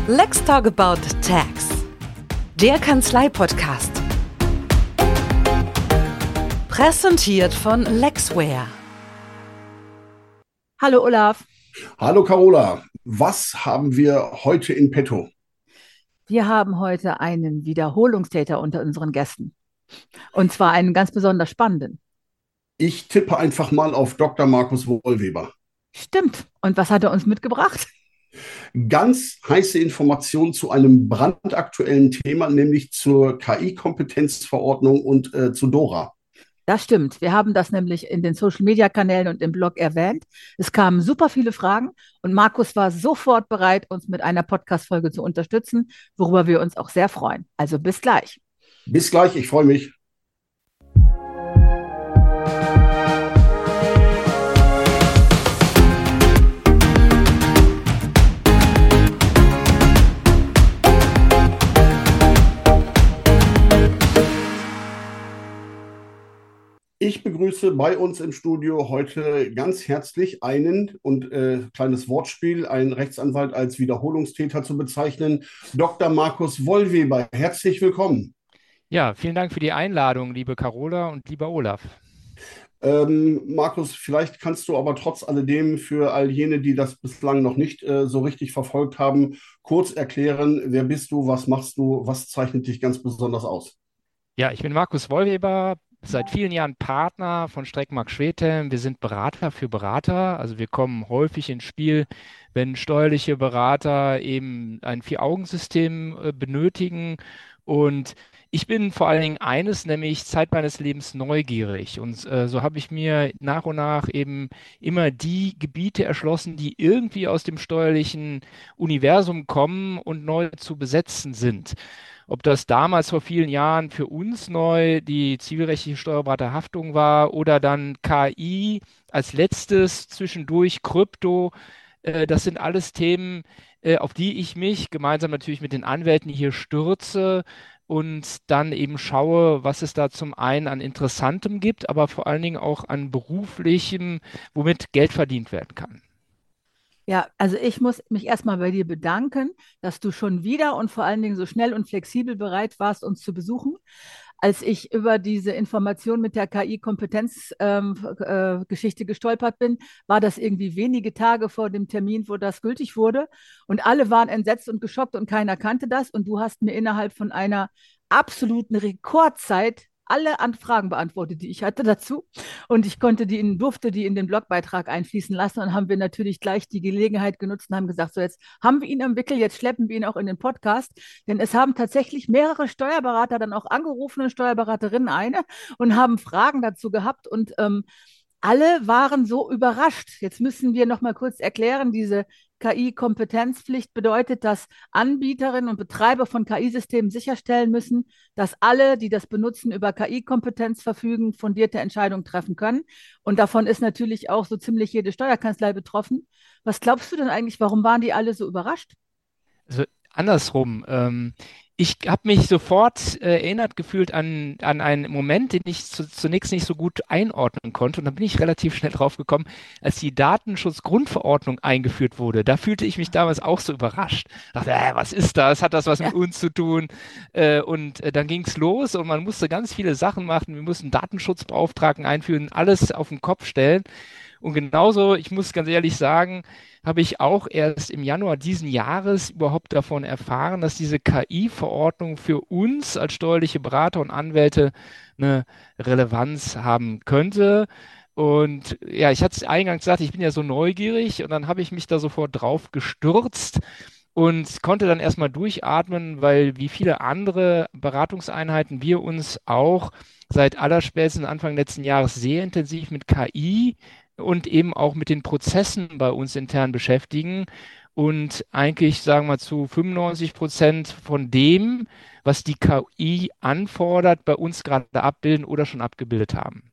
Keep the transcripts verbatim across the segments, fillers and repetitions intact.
Let's Talk About Tax, der Kanzlei-Podcast. Präsentiert von Lexware. Hallo Olaf. Hallo Carola, was haben wir heute in petto? Wir haben heute einen Wiederholungstäter unter unseren Gästen. Und zwar einen ganz besonders spannenden. Ich tippe einfach mal auf Doktor Markus Wollweber. Stimmt. Und was hat er uns mitgebracht? Ganz heiße Informationen zu einem brandaktuellen Thema, nämlich zur K I-Kompetenzverordnung und äh, zu DORA. Das stimmt. Wir haben das nämlich in den Social-Media-Kanälen und im Blog erwähnt. Es kamen super viele Fragen und Markus war sofort bereit, uns mit einer Podcast-Folge zu unterstützen, worüber wir uns auch sehr freuen. Also bis gleich. Bis gleich, ich freue mich. Ich begrüße bei uns im Studio heute ganz herzlich einen, und äh, kleines Wortspiel, einen Rechtsanwalt als Wiederholungstäter zu bezeichnen, Doktor Markus Wollweber. Herzlich willkommen. Ja, vielen Dank für die Einladung, liebe Carola und lieber Olaf. Ähm, Markus, vielleicht kannst du aber trotz alledem für all jene, die das bislang noch nicht äh, so richtig verfolgt haben, kurz erklären, wer bist du, was machst du, was zeichnet dich ganz besonders aus? Ja, ich bin Markus Wollweber, seit vielen Jahren Partner von Streckmark Schwethelm. Wir sind Berater für Berater, also wir kommen häufig ins Spiel, wenn steuerliche Berater eben ein Vier-Augen-System äh, benötigen. Und ich bin vor allen Dingen eines, nämlich Zeit meines Lebens neugierig. Und äh, so habe ich mir nach und nach eben immer die Gebiete erschlossen, die irgendwie aus dem steuerlichen Universum kommen und neu zu besetzen sind. Ob das damals vor vielen Jahren für uns neu die zivilrechtliche Steuerberaterhaftung war oder dann K I als letztes zwischendurch Krypto, äh, das sind alles Themen, äh, auf die ich mich gemeinsam natürlich mit den Anwälten hier stürze und dann eben schaue, was es da zum einen an Interessantem gibt, aber vor allen Dingen auch an beruflichem, womit Geld verdient werden kann. Ja, also ich muss mich erstmal bei dir bedanken, dass du schon wieder und vor allen Dingen so schnell und flexibel bereit warst, uns zu besuchen. Als ich über diese Information mit der K I-Kompetenzgeschichte ähm, äh, Geschichte gestolpert bin, war das irgendwie wenige Tage vor dem Termin, wo das gültig wurde. Und alle waren entsetzt und geschockt und keiner kannte das. Und du hast mir innerhalb von einer absoluten Rekordzeit alle Anfragen beantwortet, die ich hatte dazu. Und ich konnte die in, durfte die in den Blogbeitrag einfließen lassen. Und haben wir natürlich gleich die Gelegenheit genutzt und haben gesagt, so jetzt haben wir ihn am Wickel, jetzt schleppen wir ihn auch in den Podcast. Denn es haben tatsächlich mehrere Steuerberater dann auch angerufen und Steuerberaterinnen eine und haben Fragen dazu gehabt. Und ähm, alle waren so überrascht. Jetzt müssen wir noch mal kurz erklären, diese K I-Kompetenzpflicht bedeutet, dass Anbieterinnen und Betreiber von K I-Systemen sicherstellen müssen, dass alle, die das benutzen, über K I-Kompetenz verfügen, fundierte Entscheidungen treffen können. Und davon ist natürlich auch so ziemlich jede Steuerkanzlei betroffen. Was glaubst du denn eigentlich, warum waren die alle so überrascht? Also andersrum. Ähm, ich habe mich sofort äh, erinnert gefühlt an, an einen Moment, den ich zu, zunächst nicht so gut einordnen konnte. Und dann bin ich relativ schnell drauf gekommen, als die Datenschutzgrundverordnung eingeführt wurde. Da fühlte ich mich damals auch so überrascht. Dachte, äh, was ist das? Hat das was Ja. mit uns zu tun? Äh, und äh, dann ging es los und man musste ganz viele Sachen machen. Wir mussten Datenschutzbeauftragten einführen, alles auf den Kopf stellen. Und genauso, ich muss ganz ehrlich sagen, habe ich auch erst im Januar diesen Jahres überhaupt davon erfahren, dass diese K I-Verordnung für uns als steuerliche Berater und Anwälte eine Relevanz haben könnte. Und ja, ich hatte es eingangs gesagt, ich bin ja so neugierig und dann habe ich mich da sofort drauf gestürzt und konnte dann erstmal durchatmen, weil wie viele andere Beratungseinheiten wir uns auch seit allerspätestens Anfang letzten Jahres sehr intensiv mit K I und eben auch mit den Prozessen bei uns intern beschäftigen und eigentlich, sagen wir zu fünfundneunzig Prozent von dem, was die K I anfordert, bei uns gerade abbilden oder schon abgebildet haben.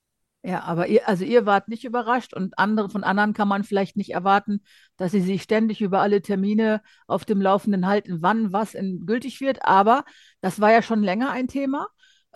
Ja, aber ihr, also ihr wart nicht überrascht und andere, von anderen kann man vielleicht nicht erwarten, dass sie sich ständig über alle Termine auf dem Laufenden halten, wann was in, gültig wird. Aber das war ja schon länger ein Thema.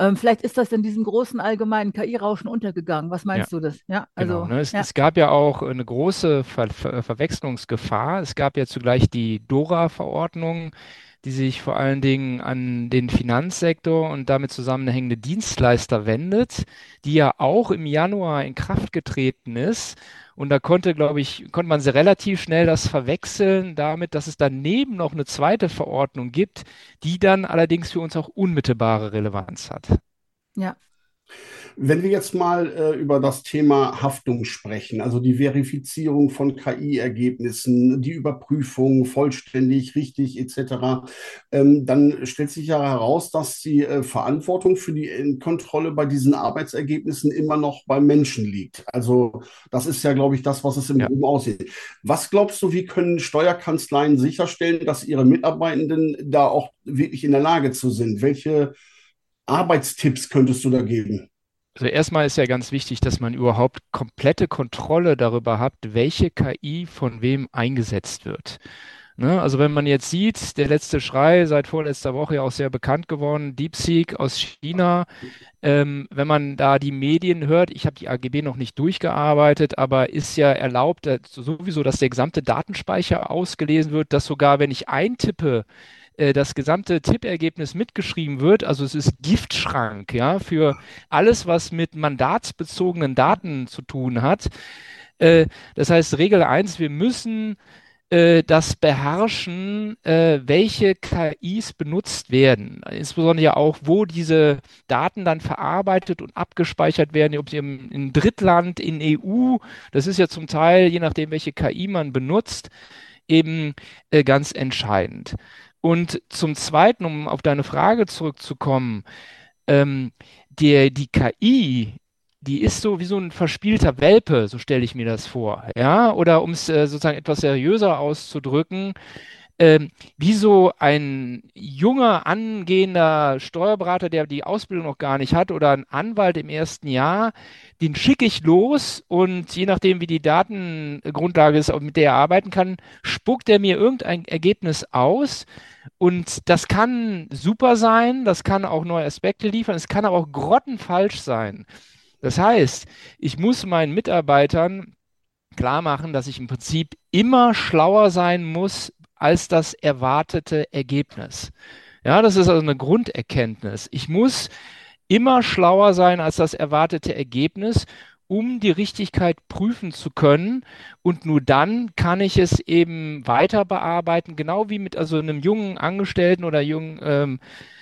Ähm, vielleicht ist das in diesem großen allgemeinen K I-Rauschen untergegangen. Was Ja. meinst du das? Ja, Genau, also, ne? Es, ja, es gab ja auch eine große Ver Ver Verwechslungsgefahr. Es gab ja zugleich die DORA-Verordnung, die sich vor allen Dingen an den Finanzsektor und damit zusammenhängende Dienstleister wendet, die ja auch im Januar in Kraft getreten ist. Und da konnte, glaube ich, konnte man sehr relativ schnell das verwechseln damit, dass es daneben noch eine zweite Verordnung gibt, die dann allerdings für uns auch unmittelbare Relevanz hat. ja. Wenn wir jetzt mal äh, über das Thema Haftung sprechen, also die Verifizierung von K I-Ergebnissen, die Überprüfung vollständig, richtig et cetera, ähm, dann stellt sich ja heraus, dass die äh, Verantwortung für die äh, Kontrolle bei diesen Arbeitsergebnissen immer noch beim Menschen liegt. Also das ist ja, glaube ich, das, was es im Ja. Groben aussieht. Was glaubst du, wie können Steuerkanzleien sicherstellen, dass ihre Mitarbeitenden da auch wirklich in der Lage zu sind? Welche Arbeitstipps könntest du da geben? Also erstmal ist ja ganz wichtig, dass man überhaupt komplette Kontrolle darüber hat, welche K I von wem eingesetzt wird. Ne? Also wenn man jetzt sieht, der letzte Schrei seit vorletzter Woche ja auch sehr bekannt geworden, DeepSeek aus China, ähm, wenn man da die Medien hört, ich habe die A G B noch nicht durchgearbeitet, aber ist ja erlaubt, dass sowieso, dass der gesamte Datenspeicher ausgelesen wird, dass sogar, wenn ich eintippe, äh, das gesamte Tippergebnis mitgeschrieben wird. Also es ist Giftschrank, ja, für alles, was mit mandatsbezogenen Daten zu tun hat. Äh, das heißt, Regel eins: wir müssen äh, das beherrschen, äh, welche K Is benutzt werden. Insbesondere ja auch, wo diese Daten dann verarbeitet und abgespeichert werden, ob sie im, in Drittland, in E U, das ist ja zum Teil, je nachdem, welche K I man benutzt, eben äh, ganz entscheidend. Und zum Zweiten, um auf deine Frage zurückzukommen, ähm, der, die K I, die ist so wie so ein verspielter Welpe, so stelle ich mir das vor. Ja, oder um es äh, sozusagen etwas seriöser auszudrücken, ähm, wie so ein junger, angehender Steuerberater, der die Ausbildung noch gar nicht hat, oder ein Anwalt im ersten Jahr, den schicke ich los und je nachdem, wie die Datengrundlage ist, mit der er arbeiten kann, spuckt er mir irgendein Ergebnis aus. Und das kann super sein, das kann auch neue Aspekte liefern, es kann aber auch grottenfalsch sein. Das heißt, ich muss meinen Mitarbeitern klar machen, dass ich im Prinzip immer schlauer sein muss als das erwartete Ergebnis. Ja, das ist also eine Grunderkenntnis. Ich muss immer schlauer sein als das erwartete Ergebnis, um die Richtigkeit prüfen zu können. Und nur dann kann ich es eben weiter bearbeiten, genau wie mit also einem jungen Angestellten oder jungen ähm,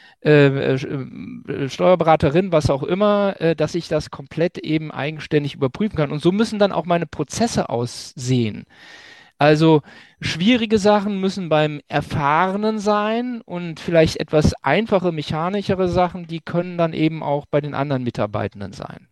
äh, äh, Steuerberaterin, was auch immer, äh, dass ich das komplett eben eigenständig überprüfen kann. Und so müssen dann auch meine Prozesse aussehen. Also schwierige Sachen müssen beim Erfahrenen sein und vielleicht etwas einfache, mechanischere Sachen, die können dann eben auch bei den anderen Mitarbeitenden sein.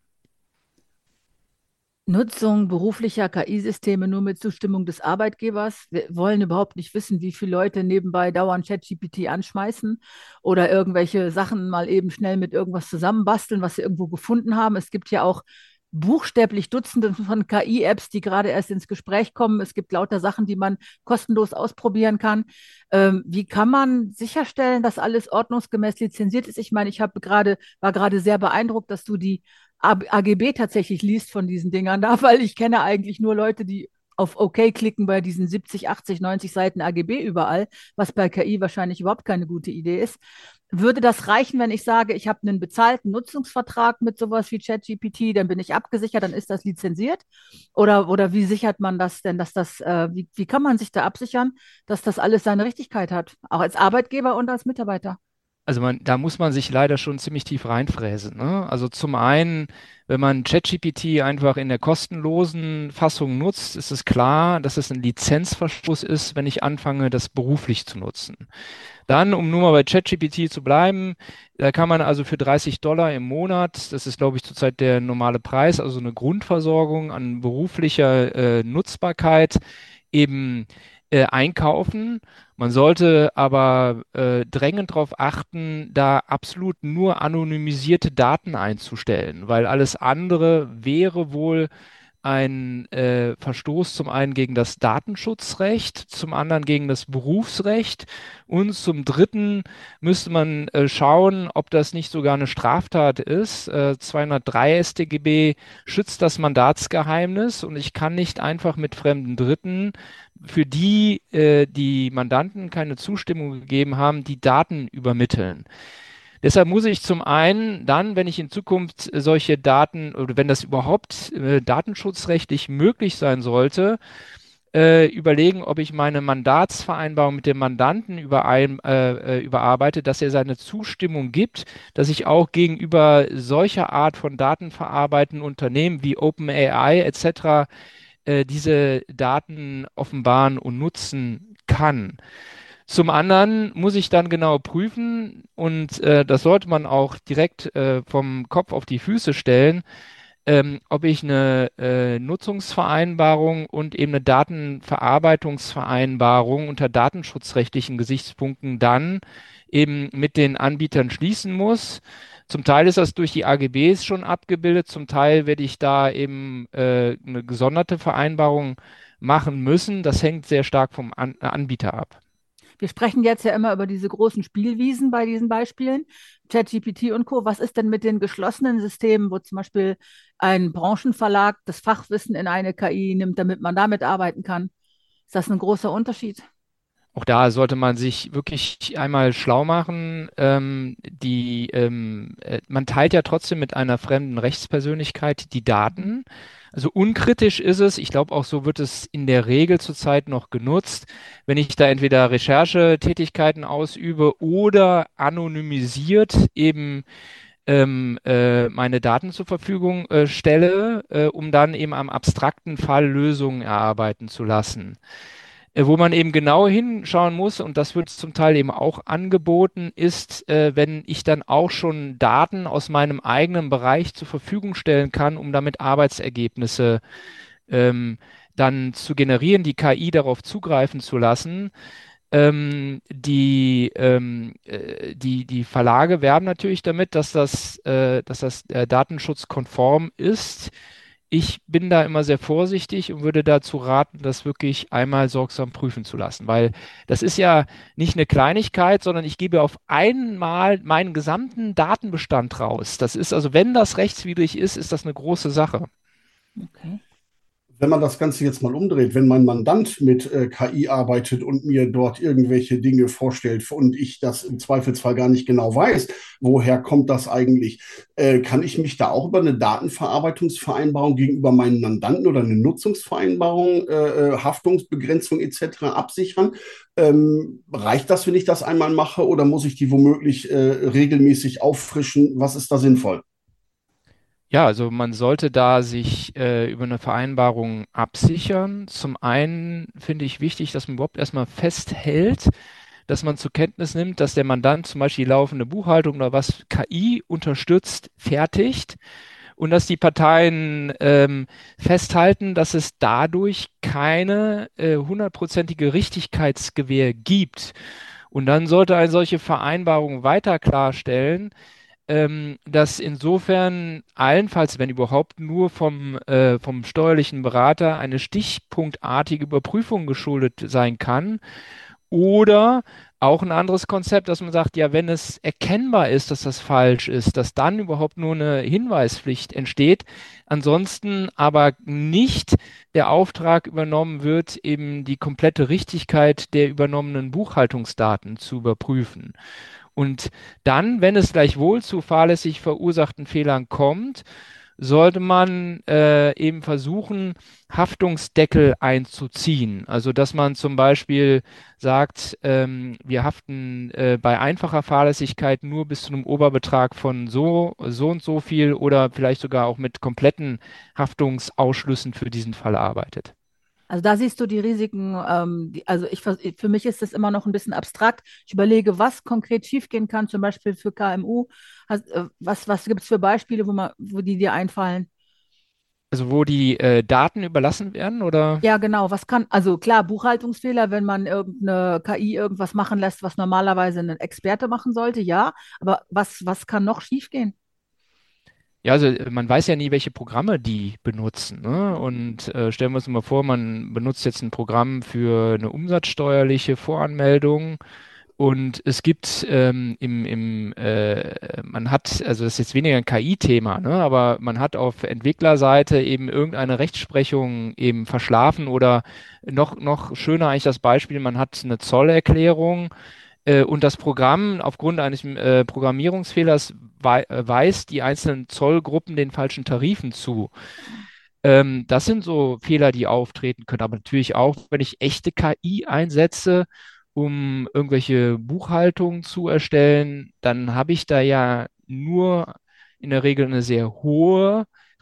Nutzung beruflicher K I-Systeme nur mit Zustimmung des Arbeitgebers. Wir wollen überhaupt nicht wissen, wie viele Leute nebenbei dauernd ChatGPT anschmeißen oder irgendwelche Sachen mal eben schnell mit irgendwas zusammenbasteln, was sie irgendwo gefunden haben. Es gibt ja auch buchstäblich Dutzende von K I-Apps, die gerade erst ins Gespräch kommen. Es gibt lauter Sachen, die man kostenlos ausprobieren kann. Ähm, wie kann man sicherstellen, dass alles ordnungsgemäß lizenziert ist? Ich meine, ich habe gerade, war gerade sehr beeindruckt, dass du die A G B tatsächlich liest von diesen Dingern da, weil ich kenne eigentlich nur Leute, die auf OK klicken bei diesen siebzig, achtzig, neunzig Seiten A G B überall, was bei K I wahrscheinlich überhaupt keine gute Idee ist. Würde das reichen, wenn ich sage, ich habe einen bezahlten Nutzungsvertrag mit sowas wie ChatGPT, dann bin ich abgesichert, dann ist das lizenziert? Oder, oder wie sichert man das denn, dass das, äh, wie, wie kann man sich da absichern, dass das alles seine Richtigkeit hat, auch als Arbeitgeber und als Mitarbeiter? Also man, da muss man sich leider schon ziemlich tief reinfräsen, ne? Also zum einen, wenn man ChatGPT einfach in der kostenlosen Fassung nutzt, ist es klar, dass es ein Lizenzverstoß ist, wenn ich anfange, das beruflich zu nutzen. Dann, um nur mal bei ChatGPT zu bleiben, da kann man also für dreißig Dollar im Monat, das ist, glaube ich, zurzeit der normale Preis, also eine Grundversorgung an beruflicher äh, Nutzbarkeit eben äh, einkaufen. Man sollte aber äh, drängend darauf achten, da absolut nur anonymisierte Daten einzustellen, weil alles andere wäre wohl ein äh, Verstoß zum einen gegen das Datenschutzrecht, zum anderen gegen das Berufsrecht und zum dritten müsste man äh, schauen, ob das nicht sogar eine Straftat ist. Äh, zweihundertdrei S t G B schützt das Mandatsgeheimnis und ich kann nicht einfach mit fremden Dritten, für die äh, die Mandanten keine Zustimmung gegeben haben, die Daten übermitteln. Deshalb muss ich zum einen dann, wenn ich in Zukunft äh, solche Daten oder wenn das überhaupt äh, datenschutzrechtlich möglich sein sollte, äh, überlegen, ob ich meine Mandatsvereinbarung mit dem Mandanten überein, äh, äh, überarbeite, dass er seine Zustimmung gibt, dass ich auch gegenüber solcher Art von datenverarbeitenden Unternehmen wie OpenAI et cetera äh, diese Daten offenbaren und nutzen kann. Zum anderen muss ich dann genau prüfen und äh, das sollte man auch direkt äh, vom Kopf auf die Füße stellen, ähm, ob ich eine äh, Nutzungsvereinbarung und eben eine Datenverarbeitungsvereinbarung unter datenschutzrechtlichen Gesichtspunkten dann eben mit den Anbietern schließen muss. Zum Teil ist das durch die A G Bs schon abgebildet, zum Teil werde ich da eben äh, eine gesonderte Vereinbarung machen müssen. Das hängt sehr stark vom An Anbieter ab. Wir sprechen jetzt ja immer über diese großen Spielwiesen bei diesen Beispielen, ChatGPT und Co. Was ist denn mit den geschlossenen Systemen, wo zum Beispiel ein Branchenverlag das Fachwissen in eine K I nimmt, damit man damit arbeiten kann? Ist das ein großer Unterschied? Auch da sollte man sich wirklich einmal schlau machen. Ähm, die, ähm, äh, man teilt ja trotzdem mit einer fremden Rechtspersönlichkeit die Daten. Also unkritisch ist es, ich glaube auch so wird es in der Regel zurzeit noch genutzt, wenn ich da entweder Recherchetätigkeiten ausübe oder anonymisiert eben ähm, äh, meine Daten zur Verfügung äh, stelle, äh, um dann eben am abstrakten Fall Lösungen erarbeiten zu lassen. Äh, wo man eben genau hinschauen muss, und das wird zum Teil eben auch angeboten, ist, äh, wenn ich dann auch schon Daten aus meinem eigenen Bereich zur Verfügung stellen kann, um damit Arbeitsergebnisse ähm, dann zu generieren, die K I darauf zugreifen zu lassen. Ähm, die, ähm, äh, die, die Verlage werben natürlich damit, dass das, äh, dass das äh, datenschutzkonform ist. Ich bin da immer sehr vorsichtig und würde dazu raten, das wirklich einmal sorgsam prüfen zu lassen, weil das ist ja nicht eine Kleinigkeit, sondern ich gebe auf einmal meinen gesamten Datenbestand raus. Das ist also, wenn das rechtswidrig ist, ist das eine große Sache. Okay. Wenn man das Ganze jetzt mal umdreht, wenn mein Mandant mit äh, K I arbeitet und mir dort irgendwelche Dinge vorstellt und ich das im Zweifelsfall gar nicht genau weiß, woher kommt das eigentlich, äh, kann ich mich da auch über eine Datenverarbeitungsvereinbarung gegenüber meinen Mandanten oder eine Nutzungsvereinbarung, äh, äh, Haftungsbegrenzung et cetera absichern? Ähm, reicht das, wenn ich das einmal mache, oder muss ich die womöglich äh, regelmäßig auffrischen? Was ist da sinnvoll? Ja, also man sollte da sich äh, über eine Vereinbarung absichern. Zum einen finde ich wichtig, dass man überhaupt erstmal festhält, dass man zur Kenntnis nimmt, dass der Mandant zum Beispiel die laufende Buchhaltung oder was K I unterstützt, fertigt und dass die Parteien ähm, festhalten, dass es dadurch keine äh, hundertprozentige Richtigkeitsgewähr gibt. Und dann sollte eine solche Vereinbarung weiter klarstellen, ähm, dass insofern allenfalls, wenn überhaupt, nur vom, äh, vom steuerlichen Berater eine stichpunktartige Überprüfung geschuldet sein kann. Oder auch ein anderes Konzept, dass man sagt, ja, wenn es erkennbar ist, dass das falsch ist, dass dann überhaupt nur eine Hinweispflicht entsteht. Ansonsten aber nicht der Auftrag übernommen wird, eben die komplette Richtigkeit der übernommenen Buchhaltungsdaten zu überprüfen. Und dann, wenn es gleichwohl zu fahrlässig verursachten Fehlern kommt, sollte man äh, eben versuchen, Haftungsdeckel einzuziehen. Also, dass man zum Beispiel sagt, ähm, wir haften äh, bei einfacher Fahrlässigkeit nur bis zu einem Oberbetrag von so, so und so viel oder vielleicht sogar auch mit kompletten Haftungsausschlüssen für diesen Fall arbeitet. Also da siehst du die Risiken. Ähm, die, also ich, vers- für mich ist das immer noch ein bisschen abstrakt. Ich überlege, was konkret schiefgehen kann, zum Beispiel für K M U. Hast, äh, was was gibt es für Beispiele, wo man, wo die dir einfallen? Also, wo die äh, Daten überlassen werden, oder? Ja, genau. Was kann, also klar, Buchhaltungsfehler, wenn man irgendeine K I irgendwas machen lässt, was normalerweise ein Experte machen sollte, ja. Aber was, was kann noch schiefgehen? Ja, also äh, man weiß ja nie, welche Programme die benutzen, ne? Und äh, stellen wir uns mal vor, man benutzt jetzt ein Programm für eine umsatzsteuerliche Voranmeldung und es gibt ähm, im, im äh, man hat, also das ist jetzt weniger ein K I-Thema, ne? Aber man hat auf Entwicklerseite eben irgendeine Rechtsprechung eben verschlafen oder noch, noch schöner eigentlich das Beispiel, man hat eine Zollerklärung äh, und das Programm aufgrund eines äh, Programmierungsfehlers wei äh, weist die einzelnen Zollgruppen den falschen Tarifen zu. Ähm, das sind so Fehler, die auftreten können. Aber natürlich auch, wenn ich echte K I einsetze, um irgendwelche Buchhaltungen zu erstellen, dann habe ich da ja nur in der Regel eine sehr hohe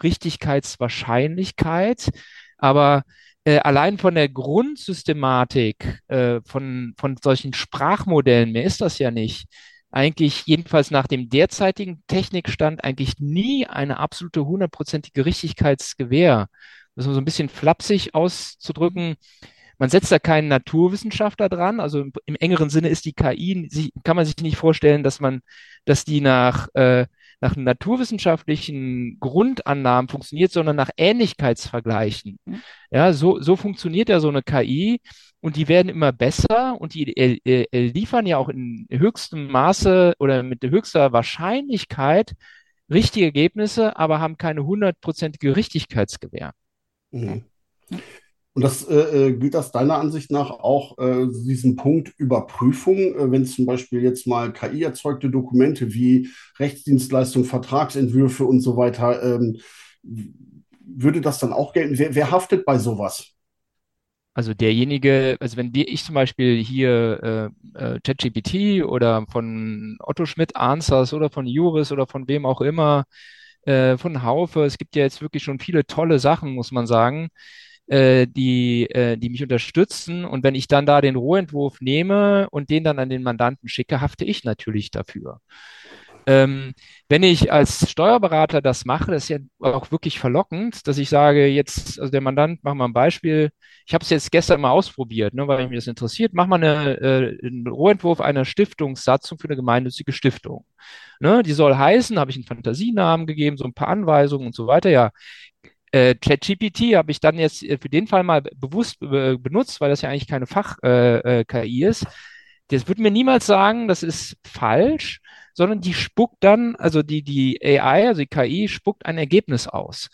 Richtigkeitswahrscheinlichkeit. Aber äh, allein von der Grundsystematik äh, von, von solchen Sprachmodellen, mehr ist das ja nicht, eigentlich jedenfalls nach dem derzeitigen Technikstand eigentlich nie eine absolute hundertprozentige Richtigkeitsgewähr. Das ist so ein bisschen flapsig auszudrücken. Man setzt da keinen Naturwissenschaftler dran. Also im, im engeren Sinne ist die K I, sie, kann man sich nicht vorstellen, dass man, dass die nach, äh, nach naturwissenschaftlichen Grundannahmen funktioniert, sondern nach Ähnlichkeitsvergleichen. Ja, so, so funktioniert ja so eine K I und die werden immer besser und die äh, äh, liefern ja auch in höchstem Maße oder mit höchster Wahrscheinlichkeit richtige Ergebnisse, aber haben keine hundertprozentige Richtigkeitsgewähr. Mhm. Und das äh, gilt das deiner Ansicht nach auch äh, diesen Punkt Überprüfung, äh, wenn zum Beispiel jetzt mal K I-erzeugte Dokumente wie Rechtsdienstleistung, Vertragsentwürfe und so weiter, ähm, würde das dann auch gelten? Wer, wer haftet bei sowas? Also derjenige, also wenn wir, ich zum Beispiel hier äh, äh, ChatGPT oder von Otto Schmidt Answers oder von Juris oder von wem auch immer, äh, von Haufe, es gibt ja jetzt wirklich schon viele tolle Sachen, muss man sagen, äh, die, äh, die mich unterstützen. Und wenn ich dann da den Rohentwurf nehme und den dann an den Mandanten schicke, hafte ich natürlich dafür. Ähm, wenn ich als Steuerberater das mache, das ist ja auch wirklich verlockend, dass ich sage, jetzt, also der Mandant, mach mal ein Beispiel. Ich habe es jetzt gestern mal ausprobiert, ne, weil mich das interessiert. Mach mal eine, äh, einen Rohentwurf einer Stiftungssatzung für eine gemeinnützige Stiftung. Ne, die soll heißen, habe ich einen Fantasienamen gegeben, so ein paar Anweisungen und so weiter. Ja, äh, ChatGPT habe ich dann jetzt äh, für den Fall mal bewusst äh, benutzt, weil das ja eigentlich keine Fach-K I äh, äh, ist. Das wird mir niemals sagen, das ist falsch, sondern die spuckt dann, also die, die A I, also die K I, spuckt ein Ergebnis aus.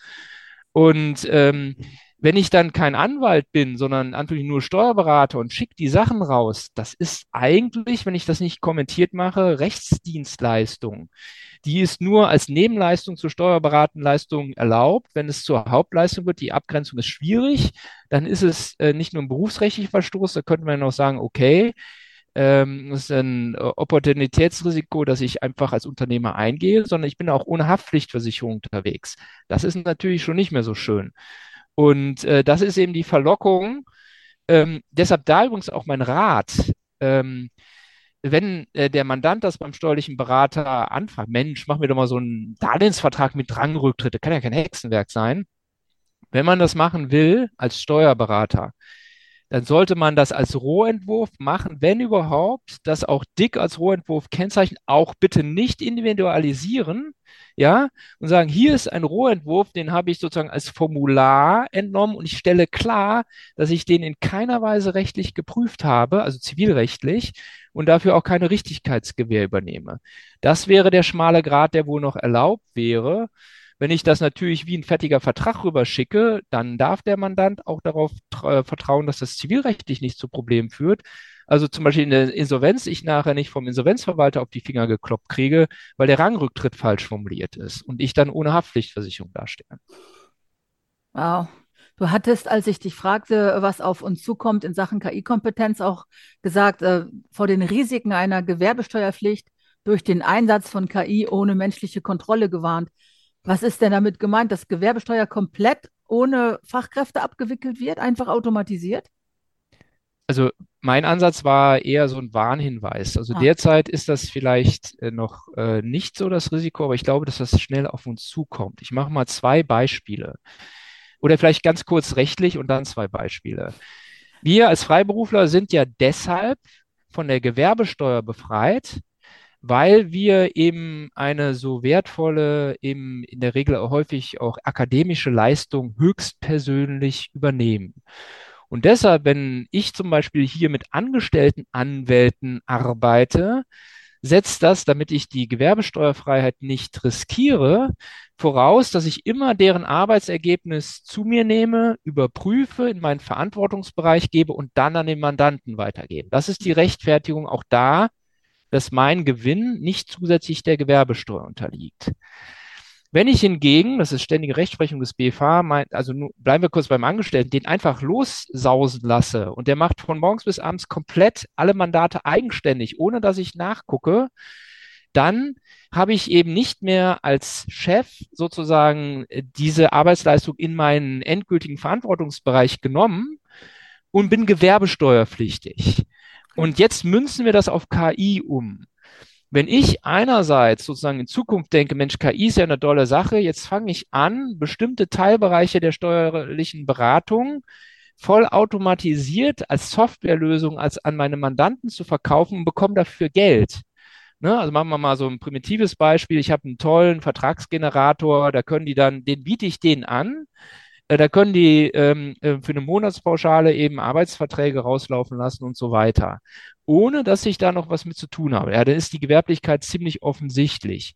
Und ähm, wenn ich dann kein Anwalt bin, sondern natürlich nur Steuerberater und schicke die Sachen raus, das ist eigentlich, wenn ich das nicht kommentiert mache, Rechtsdienstleistung. Die ist nur als Nebenleistung zur Steuerberatenleistung erlaubt. Wenn es zur Hauptleistung wird, die Abgrenzung ist schwierig, dann ist es äh, nicht nur ein berufsrechtlicher Verstoß, da könnte man noch sagen, okay, ähm, das ist ein äh, Opportunitätsrisiko, das ich einfach als Unternehmer eingehe, sondern ich bin auch ohne Haftpflichtversicherung unterwegs. Das ist natürlich schon nicht mehr so schön. Und äh, das ist eben die Verlockung. Ähm, deshalb da übrigens auch mein Rat. Ähm, wenn äh, der Mandant das beim steuerlichen Berater anfragt, Mensch, mach mir doch mal so einen Darlehensvertrag mit Rangrücktritt, das kann ja kein Hexenwerk sein. Wenn man das machen will als Steuerberater, dann sollte man das als Rohentwurf machen, wenn überhaupt, das auch dick als Rohentwurf kennzeichnen, auch bitte nicht individualisieren, ja, und sagen, hier ist ein Rohentwurf, den habe ich sozusagen als Formular entnommen und ich stelle klar, dass ich den in keiner Weise rechtlich geprüft habe, also zivilrechtlich, und dafür auch keine Richtigkeitsgewähr übernehme. Das wäre der schmale Grat, der wohl noch erlaubt wäre. Wenn ich das natürlich wie ein fertiger Vertrag rüberschicke, dann darf der Mandant auch darauf äh, vertrauen, dass das zivilrechtlich nicht zu Problemen führt. Also zum Beispiel in der Insolvenz, ich nachher nicht vom Insolvenzverwalter auf die Finger gekloppt kriege, weil der Rangrücktritt falsch formuliert ist und ich dann ohne Haftpflichtversicherung dastehe. Wow. Du hattest, als ich dich fragte, was auf uns zukommt in Sachen K I-Kompetenz, auch gesagt, äh, vor den Risiken einer Gewerbesteuerpflicht durch den Einsatz von K I ohne menschliche Kontrolle gewarnt. Was ist denn damit gemeint, dass Gewerbesteuer komplett ohne Fachkräfte abgewickelt wird, einfach automatisiert? Also mein Ansatz war eher so ein Warnhinweis. Also Ah, derzeit ist das vielleicht äh, noch äh, nicht so das Risiko, aber ich glaube, dass das schnell auf uns zukommt. Ich mache mal zwei Beispiele. Oder vielleicht ganz kurz rechtlich und dann zwei Beispiele. Wir als Freiberufler sind ja deshalb von der Gewerbesteuer befreit, weil wir eben eine so wertvolle, eben in der Regel auch häufig auch akademische Leistung höchstpersönlich übernehmen. Und deshalb, wenn ich zum Beispiel hier mit angestellten Anwälten arbeite, setzt das, damit ich die Gewerbesteuerfreiheit nicht riskiere, voraus, dass ich immer deren Arbeitsergebnis zu mir nehme, überprüfe, in meinen Verantwortungsbereich gebe und dann an den Mandanten weitergebe. Das ist die Rechtfertigung auch da, dass mein Gewinn nicht zusätzlich der Gewerbesteuer unterliegt. Wenn ich hingegen, das ist ständige Rechtsprechung des B F H, mein, also nur, bleiben wir kurz beim Angestellten, den einfach lossausen lasse und der macht von morgens bis abends komplett alle Mandate eigenständig, ohne dass ich nachgucke, dann habe ich eben nicht mehr als Chef sozusagen diese Arbeitsleistung in meinen endgültigen Verantwortungsbereich genommen und bin gewerbesteuerpflichtig. Und jetzt münzen wir das auf K I um. Wenn ich einerseits sozusagen in Zukunft denke, Mensch, K I ist ja eine tolle Sache, jetzt fange ich an, bestimmte Teilbereiche der steuerlichen Beratung vollautomatisiert als Softwarelösung als an meine Mandanten zu verkaufen und bekomme dafür Geld. Ne? Also machen wir mal so ein primitives Beispiel. Ich habe einen tollen Vertragsgenerator, da können die dann, den biete ich denen an. Äh, Da können die ähm, äh, für eine Monatspauschale eben Arbeitsverträge rauslaufen lassen und so weiter, ohne dass ich da noch was mit zu tun habe. Ja, dann ist die Gewerblichkeit ziemlich offensichtlich.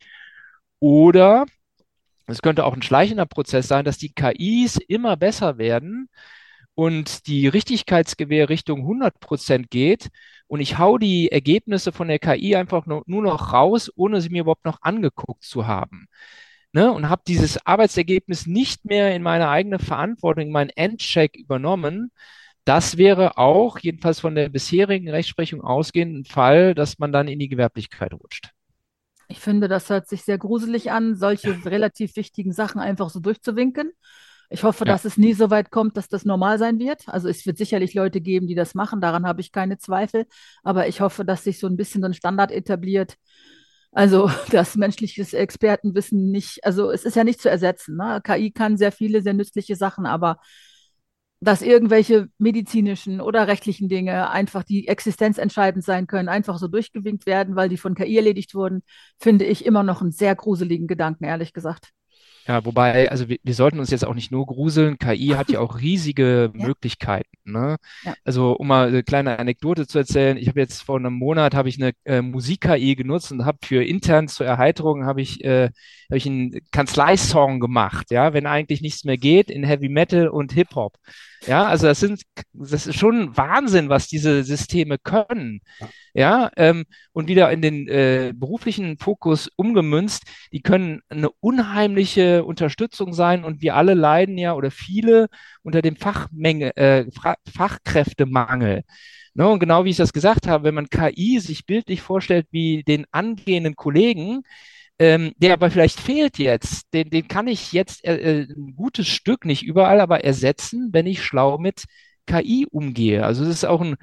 Oder es könnte auch ein schleichender Prozess sein, dass die K Is immer besser werden und die Richtigkeitsgewähr Richtung hundert Prozent geht und ich hau die Ergebnisse von der K I einfach nur, nur noch raus, ohne sie mir überhaupt noch angeguckt zu haben. Ne, und habe dieses Arbeitsergebnis nicht mehr in meine eigene Verantwortung, in meinen Endcheck übernommen. Das wäre auch, jedenfalls von der bisherigen Rechtsprechung ausgehend, ein Fall, dass man dann in die Gewerblichkeit rutscht. Ich finde, das hört sich sehr gruselig an, solche relativ wichtigen Sachen einfach so durchzuwinken. Ich hoffe, Ja. dass es nie so weit kommt, dass das normal sein wird. Also es wird sicherlich Leute geben, die das machen, daran habe ich keine Zweifel. Aber ich hoffe, dass sich so ein bisschen so ein Standard etabliert. Also das menschliches Expertenwissen nicht, also es ist ja nicht zu ersetzen. Ne? K I kann sehr viele, sehr nützliche Sachen, aber dass irgendwelche medizinischen oder rechtlichen Dinge einfach die existenzentscheidend sein können, einfach so durchgewinkt werden, weil die von K I erledigt wurden, finde ich immer noch einen sehr gruseligen Gedanken, ehrlich gesagt. Ja, wobei, also wir, wir sollten uns jetzt auch nicht nur gruseln. K I hat ja auch riesige Ja, Möglichkeiten, ne? ja. Also um mal eine kleine Anekdote zu erzählen, ich habe jetzt vor einem Monat habe ich eine äh, Musik-K I genutzt und habe für intern zur Erheiterung habe ich äh, habe ich einen Kanzleisong gemacht, ja, wenn eigentlich nichts mehr geht in Heavy Metal und Hip-Hop. Ja, also das sind, das ist schon Wahnsinn, was diese Systeme können. Ja, ähm, und wieder in den äh, beruflichen Fokus umgemünzt, die können eine unheimliche Unterstützung sein und wir alle leiden ja oder viele unter dem Fachmenge, äh, Fra- Fachkräftemangel. Ne, und genau wie ich das gesagt habe, wenn man K I sich bildlich vorstellt wie den angehenden Kollegen, ähm, der aber vielleicht fehlt jetzt, den, den kann ich jetzt äh, äh, ein gutes Stück, nicht überall, aber ersetzen, wenn ich schlau mit K I umgehe. Also es ist auch ein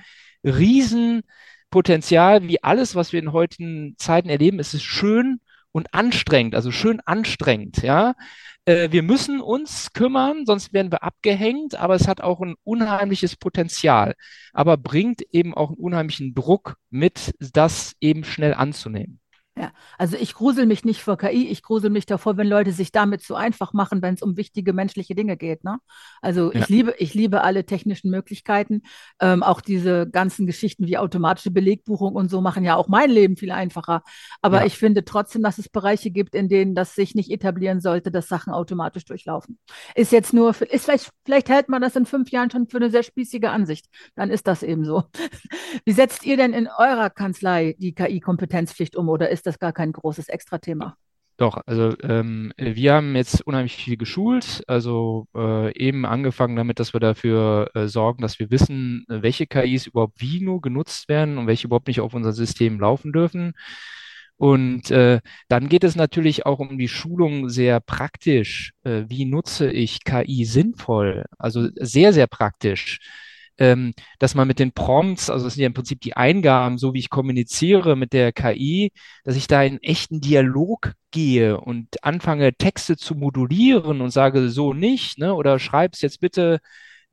Riesenpotenzial, wie alles, was wir in heutigen Zeiten erleben. Es ist schön und anstrengend, also schön anstrengend, ja. Äh, wir müssen uns kümmern, sonst werden wir abgehängt, aber es hat auch ein unheimliches Potenzial, aber bringt eben auch einen unheimlichen Druck mit, das eben schnell anzunehmen. Ja, also ich grusel mich nicht vor K I, ich grusel mich davor, wenn Leute sich damit so einfach machen, wenn es um wichtige menschliche Dinge geht. Ne? Also Ja. ich liebe, ich liebe alle technischen Möglichkeiten. Ähm, auch diese ganzen Geschichten wie automatische Belegbuchung und so machen ja auch mein Leben viel einfacher. Aber Ja. ich finde trotzdem, dass es Bereiche gibt, in denen das sich nicht etablieren sollte, dass Sachen automatisch durchlaufen. Ist jetzt nur, für, ist vielleicht, vielleicht hält man das in fünf Jahren schon für eine sehr spießige Ansicht. Dann ist das eben so. Wie setzt ihr denn in eurer Kanzlei die K I-Kompetenzpflicht um oder ist das gar kein großes Extrathema? Doch, also ähm, wir haben jetzt unheimlich viel geschult, also äh, eben angefangen damit, dass wir dafür äh, sorgen, dass wir wissen, äh, welche K Is überhaupt wie nur genutzt werden und welche überhaupt nicht auf unser System laufen dürfen. Und äh, dann geht es natürlich auch um die Schulung sehr praktisch. Äh, wie nutze ich K I sinnvoll? Also sehr, sehr praktisch. Ähm, dass man mit den Prompts, also das sind ja im Prinzip die Eingaben, so wie ich kommuniziere mit der K I, dass ich da in echten Dialog gehe und anfange, Texte zu modulieren und sage so nicht, ne? Oder schreib's jetzt bitte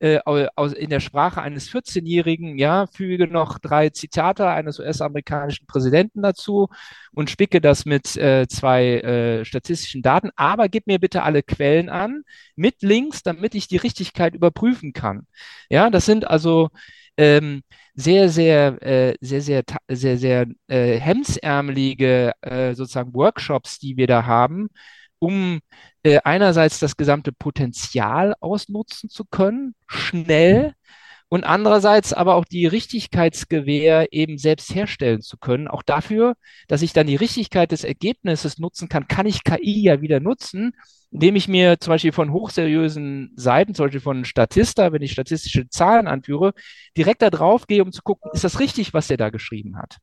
äh, aus, in der Sprache eines vierzehnjährigen, ja, füge noch drei Zitate eines U S-amerikanischen Präsidenten dazu und spicke das mit äh, zwei äh, statistischen Daten, aber gib mir bitte alle Quellen an mit Links, damit ich die Richtigkeit überprüfen kann. Ja, das sind also ähm, sehr, sehr, äh, sehr, sehr, sehr, sehr äh, hemdsärmelige äh, sozusagen Workshops, die wir da haben, um äh, einerseits das gesamte Potenzial ausnutzen zu können, schnell, und andererseits aber auch die Richtigkeitsgewähr eben selbst herstellen zu können. Auch dafür, dass ich dann die Richtigkeit des Ergebnisses nutzen kann, kann ich K I ja wieder nutzen, indem ich mir zum Beispiel von hochseriösen Seiten, zum Beispiel von Statista, wenn ich statistische Zahlen anführe, direkt da drauf gehe, um zu gucken, ist das richtig, was der da geschrieben hat.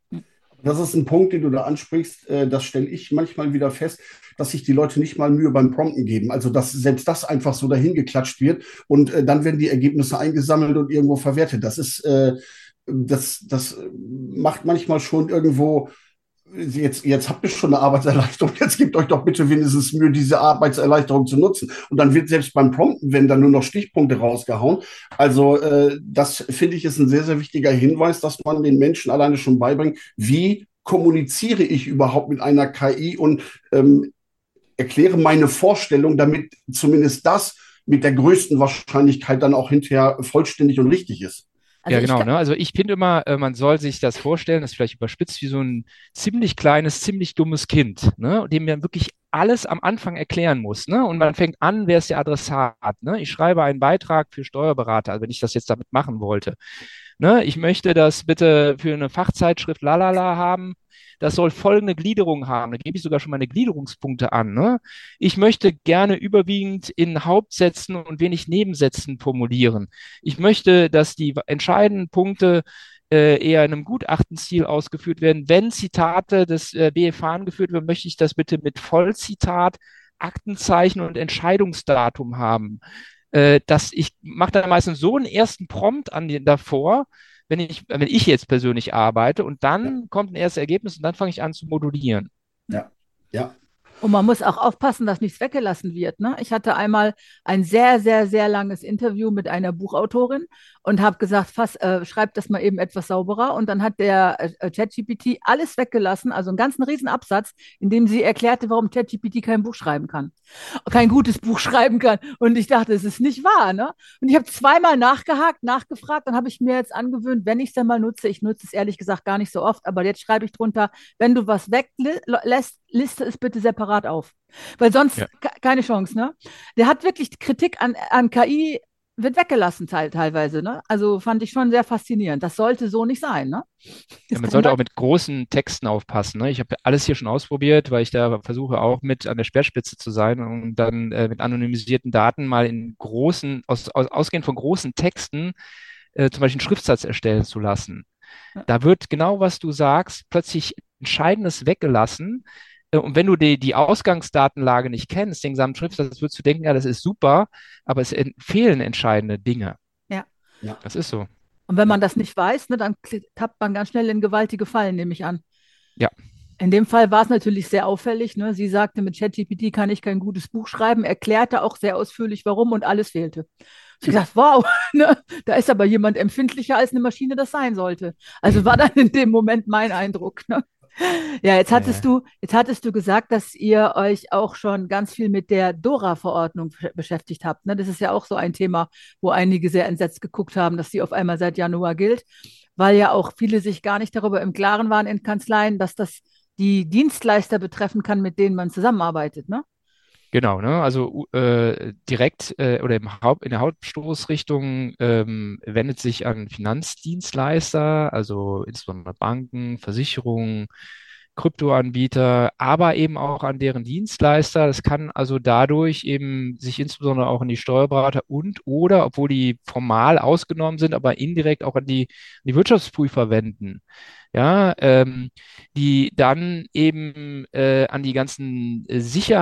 Das ist ein Punkt, den du da ansprichst. äh, Das stelle ich manchmal wieder fest, dass sich die Leute nicht mal Mühe beim Prompten geben. Also, dass selbst das einfach so dahin geklatscht wird und äh, dann werden die Ergebnisse eingesammelt und irgendwo verwertet. Das ist, äh, das, das macht manchmal schon irgendwo. Jetzt, jetzt habt ihr schon eine Arbeitserleichterung, jetzt gebt euch doch bitte wenigstens Mühe, diese Arbeitserleichterung zu nutzen. Und dann wird selbst beim Prompten, wenn dann nur noch Stichpunkte rausgehauen. Also äh, das finde ich ist ein sehr, sehr wichtiger Hinweis, dass man den Menschen alleine schon beibringt, wie kommuniziere ich überhaupt mit einer K I und ähm, erkläre meine Vorstellung, damit zumindest das mit der größten Wahrscheinlichkeit dann auch hinterher vollständig und richtig ist. Also Ja, ich genau. kann, Ne? Also ich finde immer, äh, man soll sich das vorstellen, das ist vielleicht überspitzt, wie so ein ziemlich kleines, ziemlich dummes Kind, ne? Dem man wirklich alles am Anfang erklären muss. Ne? Und man fängt an, wer ist der Adressat? Ne? Ich schreibe einen Beitrag für Steuerberater, also wenn ich das jetzt damit machen wollte. Ne? Ich möchte das bitte für eine Fachzeitschrift lalala haben. Das soll folgende Gliederung haben. Da gebe ich sogar schon meine Gliederungspunkte an. Ne? Ich möchte gerne überwiegend in Hauptsätzen und wenig Nebensätzen formulieren. Ich möchte, dass die entscheidenden Punkte äh, eher in einem Gutachtenstil ausgeführt werden. Wenn Zitate des äh, B F H angeführt werden, möchte ich das bitte mit Vollzitat, Aktenzeichen und Entscheidungsdatum haben. Äh, dass ich mache da meistens so einen ersten Prompt an den, davor, wenn ich, wenn ich jetzt persönlich arbeite, und Ja, dann kommt ein erstes Ergebnis und dann fange ich an zu modulieren. ja, ja. Und man muss auch aufpassen, dass nichts weggelassen wird. Ne? Ich hatte einmal ein sehr, sehr, sehr langes Interview mit einer Buchautorin und habe gesagt, fass, äh, schreib das mal eben etwas sauberer. Und dann hat der äh, ChatGPT alles weggelassen, also einen ganzen riesen Absatz, in dem sie erklärte, warum ChatGPT kein Buch schreiben kann, kein gutes Buch schreiben kann. Und ich dachte, es ist nicht wahr. Ne? Und ich habe zweimal nachgehakt, nachgefragt, dann habe ich mir jetzt angewöhnt, wenn ich es dann mal nutze, ich nutze es ehrlich gesagt gar nicht so oft, aber jetzt schreibe ich drunter, wenn du was weglässt, liste es bitte separat auf. Weil sonst Ja. keine Chance, ne? Der hat wirklich Kritik an, an K I, wird weggelassen teil, teilweise, ne? Also fand ich schon sehr faszinierend. Das sollte so nicht sein, ne? Ja, man sollte auch mit großen Texten aufpassen. Ne? Ich habe alles hier schon ausprobiert, weil ich da versuche auch mit an der Speerspitze zu sein und dann äh, mit anonymisierten Daten mal in großen, aus, aus, ausgehend von großen Texten äh, zum Beispiel einen Schriftsatz erstellen zu lassen. Ja. Da wird genau, was du sagst, plötzlich Entscheidendes weggelassen. Und wenn du die, die Ausgangsdatenlage nicht kennst, den gesamten Schriftsatz, würdest du denken, ja, das ist super, aber es fehlen entscheidende Dinge. Ja. Ja. Das ist so. Und wenn man das nicht weiß, ne, dann tappt man ganz schnell in gewaltige Fallen, nehme ich an. Ja. In dem Fall war es natürlich sehr auffällig. Ne? Sie sagte, mit ChatGPT kann ich kein gutes Buch schreiben, erklärte auch sehr ausführlich, warum, und alles fehlte. Ich habe gedacht, wow, ne? Da ist aber jemand empfindlicher, als eine Maschine das sein sollte. Also war dann in dem Moment mein Eindruck. Ne? Ja, jetzt hattest Ja. du, jetzt hattest du gesagt, dass ihr euch auch schon ganz viel mit der DORA-Verordnung beschäftigt habt. Ne? Das ist ja auch so ein Thema, wo einige sehr entsetzt geguckt haben, dass die auf einmal seit Januar gilt, weil ja auch viele sich gar nicht darüber im Klaren waren in Kanzleien, dass das die Dienstleister betreffen kann, mit denen man zusammenarbeitet, ne? Genau, ne? Also äh, direkt äh, oder im Haupt, in der Hauptstoßrichtung ähm, wendet sich an Finanzdienstleister, also insbesondere Banken, Versicherungen, Kryptoanbieter, aber eben auch an deren Dienstleister. Das kann also dadurch eben sich insbesondere auch an die Steuerberater und oder, obwohl die formal ausgenommen sind, aber indirekt auch an die, an die Wirtschaftsprüfer wenden. Ja, ähm, die dann eben äh, an die ganzen äh,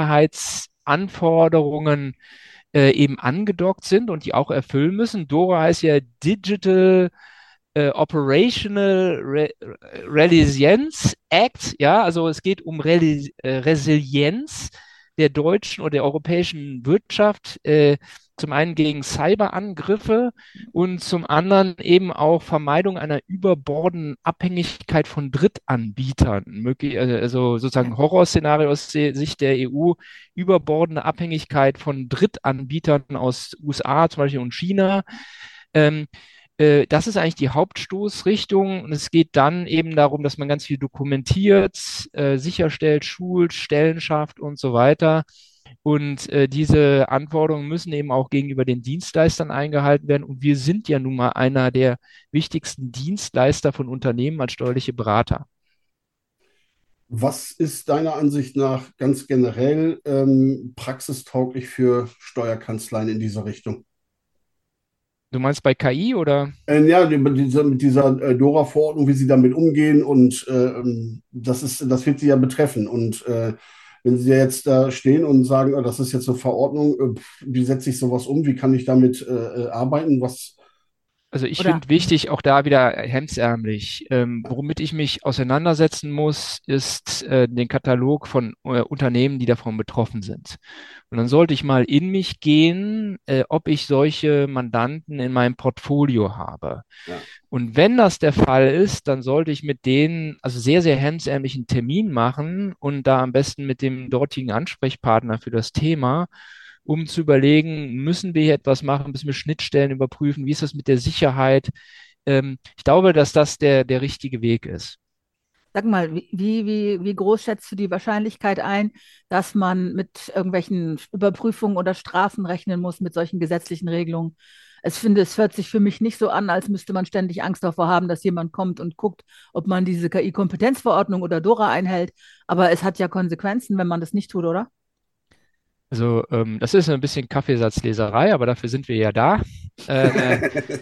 Sicherheitsanforderungen äh, eben angedockt sind und die auch erfüllen müssen. DORA heißt ja Digital äh, Operational Re Resilience Act, ja, also es geht um Reli äh, Resilienz der deutschen oder der europäischen Wirtschaft äh, zum einen gegen Cyberangriffe und zum anderen eben auch Vermeidung einer überbordenden Abhängigkeit von Drittanbietern. Möglich, also sozusagen Horrorszenario aus Sicht der E U, überbordende Abhängigkeit von Drittanbietern aus U S A zum Beispiel und China. Ähm, äh, das ist eigentlich die Hauptstoßrichtung und es geht dann eben darum, dass man ganz viel dokumentiert, äh, sicherstellt, schult, Stellen schafft und so weiter. Und äh, diese Anforderungen müssen eben auch gegenüber den Dienstleistern eingehalten werden. Und wir sind ja nun mal einer der wichtigsten Dienstleister von Unternehmen als steuerliche Berater. Was ist deiner Ansicht nach ganz generell ähm, praxistauglich für Steuerkanzleien in dieser Richtung? Du meinst bei K I oder? Äh, ja, mit dieser, mit dieser äh, DORA-Verordnung, wie sie damit umgehen und äh, ähm, das ist, das wird sie ja betreffen. Und äh, wenn sie jetzt da stehen und sagen, oh, das ist jetzt eine Verordnung, äh, pf, wie setze ich sowas um, wie kann ich damit äh, äh, arbeiten? Was, Also ich Oder finde wichtig, auch da wieder hemdsärmlich. Ähm, womit ich mich auseinandersetzen muss, ist äh, den Katalog von äh, Unternehmen, die davon betroffen sind. Und dann sollte ich mal in mich gehen, äh, ob ich solche Mandanten in meinem Portfolio habe. ja. Und wenn das der Fall ist, dann sollte ich mit denen also sehr, sehr hemdsärmlichen Termin machen und da am besten mit dem dortigen Ansprechpartner für das Thema, um zu überlegen, müssen wir hier etwas machen, müssen wir Schnittstellen überprüfen, wie ist das mit der Sicherheit? Ähm, ich glaube, dass das der, der richtige Weg ist. sag mal, wie, wie, wie groß schätzt du die Wahrscheinlichkeit ein, dass man mit irgendwelchen Überprüfungen oder Strafen rechnen muss mit solchen gesetzlichen Regelungen? Ich finde, es hört sich für mich nicht so an, als müsste man ständig Angst davor haben, dass jemand kommt und guckt, ob man diese K I-Kompetenzverordnung oder DORA einhält. Aber es hat ja Konsequenzen, wenn man das nicht tut, oder? Also ähm, das ist ein bisschen Kaffeesatzleserei, aber dafür sind wir ja da. Äh,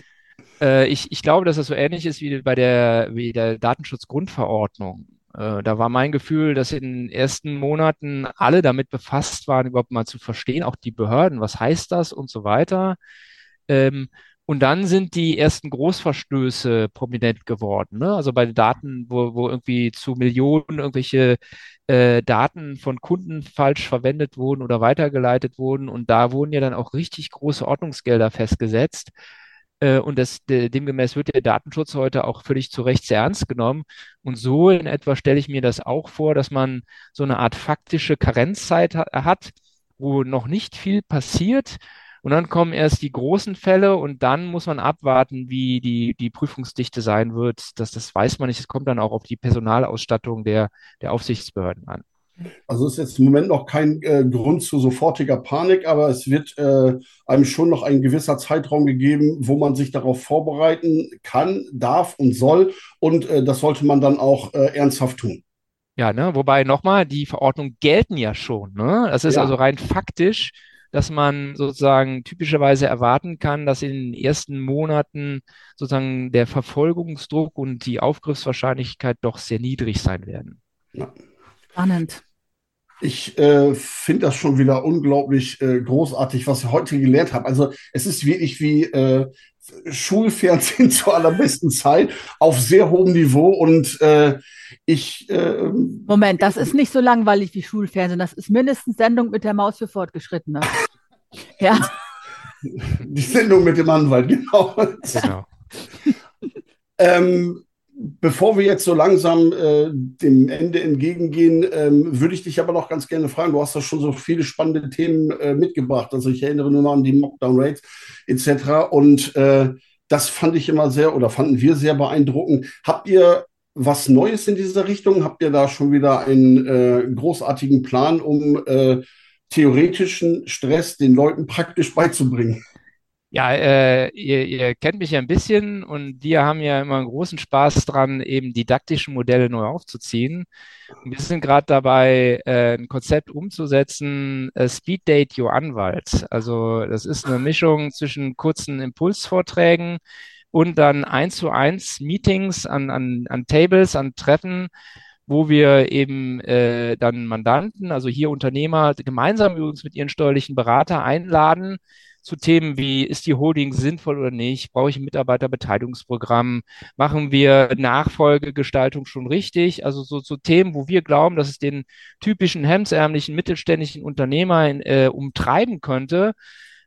Äh, ich, ich glaube, dass das so ähnlich ist wie bei der, wie der Datenschutzgrundverordnung. Äh, da war mein Gefühl, dass in den ersten Monaten alle damit befasst waren, überhaupt mal zu verstehen, auch die Behörden, was heißt das und so weiter. Ähm, und dann sind die ersten Großverstöße prominent geworden. Ne? Also bei Daten, wo, wo irgendwie zu Millionen irgendwelche äh, Daten von Kunden falsch verwendet wurden oder weitergeleitet wurden. Und da wurden ja dann auch richtig große Ordnungsgelder festgesetzt. Äh, Und das, de, demgemäß wird der Datenschutz heute auch völlig zu Recht sehr ernst genommen. Und so in etwa stelle ich mir das auch vor, dass man so eine Art faktische Karenzzeit ha hat, wo noch nicht viel passiert. Und dann kommen erst die großen Fälle und dann muss man abwarten, wie die, die Prüfungsdichte sein wird. Das, das weiß man nicht. Es kommt dann auch auf die Personalausstattung der, der Aufsichtsbehörden an. Also ist jetzt im Moment noch kein äh, Grund zu sofortiger Panik, aber es wird äh, einem schon noch ein gewisser Zeitraum gegeben, wo man sich darauf vorbereiten kann, darf und soll. Und äh, das sollte man dann auch äh, ernsthaft tun. Ja, ne? Wobei nochmal, die Verordnungen gelten ja schon. Ne? Das ist also Ja, rein faktisch, dass man sozusagen typischerweise erwarten kann, dass in den ersten Monaten sozusagen der Verfolgungsdruck und die Aufgriffswahrscheinlichkeit doch sehr niedrig sein werden. ja. Spannend. Ich äh, finde das schon wieder unglaublich äh, großartig, was ich heute gelernt habe. Also es ist wirklich wie äh, Schulfernsehen zur allerbesten Zeit auf sehr hohem Niveau und äh, ich äh, Moment, das ist nicht so langweilig wie Schulfernsehen. Das ist mindestens Sendung mit der Maus für Fortgeschrittene. Ja. die Sendung mit dem Anwalt, genau. Genau. Ähm, Bevor wir jetzt so langsam äh, dem Ende entgegengehen, ähm, würde ich dich aber noch ganz gerne fragen. Du hast da schon so viele spannende Themen äh, mitgebracht. Also ich erinnere nur noch an die Mockdown-Rates et cetera. Und äh, das fand ich immer sehr oder fanden wir sehr beeindruckend. Habt ihr was Neues in dieser Richtung? Habt ihr da schon wieder einen äh, großartigen Plan, um äh, theoretischen Stress den Leuten praktisch beizubringen? Ja, äh, ihr, ihr kennt mich ja ein bisschen und wir haben ja immer einen großen Spaß dran, eben didaktische Modelle neu aufzuziehen. Und wir sind gerade dabei, äh, ein Konzept umzusetzen, äh, Speed Date Your Anwalt. Also das ist eine Mischung zwischen kurzen Impulsvorträgen und dann eins zu eins Meetings an, an, an Tables, an Treffen, wo wir eben äh, dann Mandanten, also hier Unternehmer, gemeinsam übrigens mit ihren steuerlichen Berater einladen zu Themen wie, ist die Holding sinnvoll oder nicht? Brauche ich ein Mitarbeiterbeteiligungsprogramm? Machen wir Nachfolgegestaltung schon richtig? Also so, so Themen, wo wir glauben, dass es den typischen hemdsärmlichen mittelständischen Unternehmer in, äh, umtreiben könnte,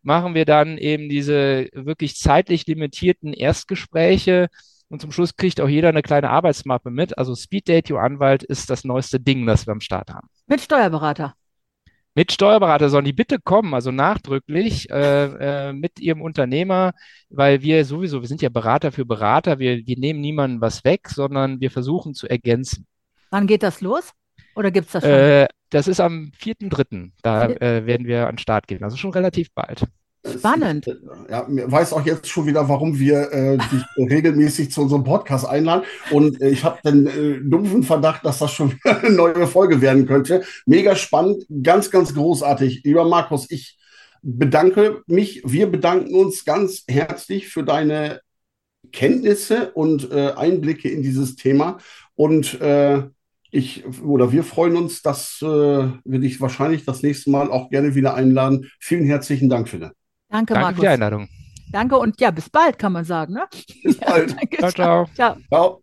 machen wir dann eben diese wirklich zeitlich limitierten Erstgespräche und zum Schluss kriegt auch jeder eine kleine Arbeitsmappe mit. Also Speed Date Your Anwalt ist das neueste Ding, das wir am Start haben. Mit Steuerberater. Mit Steuerberater sollen die bitte kommen, also nachdrücklich äh, äh, mit ihrem Unternehmer, weil wir sowieso, wir sind ja Berater für Berater, wir, wir nehmen niemandem was weg, sondern wir versuchen zu ergänzen. Wann geht das los? Oder gibt es das schon? Äh, das ist am vierten dritten Da äh, werden wir an den Start gehen, also schon relativ bald. Spannend. Ja, weiß auch jetzt schon wieder, warum wir äh, dich regelmäßig zu unserem Podcast einladen. Und äh, ich habe den äh, dumpfen Verdacht, dass das schon wieder eine neue Folge werden könnte. Mega spannend, ganz, ganz großartig. Lieber Markus, ich bedanke mich, wir bedanken uns ganz herzlich für deine Kenntnisse und äh, Einblicke in dieses Thema. Und äh, ich oder wir freuen uns, dass äh, wir dich wahrscheinlich das nächste Mal auch gerne wieder einladen. Vielen herzlichen Dank, Philipp. Danke, Danke Markus. für die Einladung. Danke und ja, bis bald, kann man sagen. Ne? Bis bald. Ja, danke, Ciao, ciao. ciao. Ciao.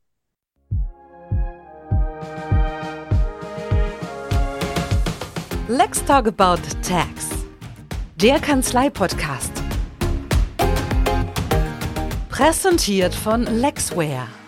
Let's Talk About Tax. Der Kanzlei-Podcast. Präsentiert von Lexware.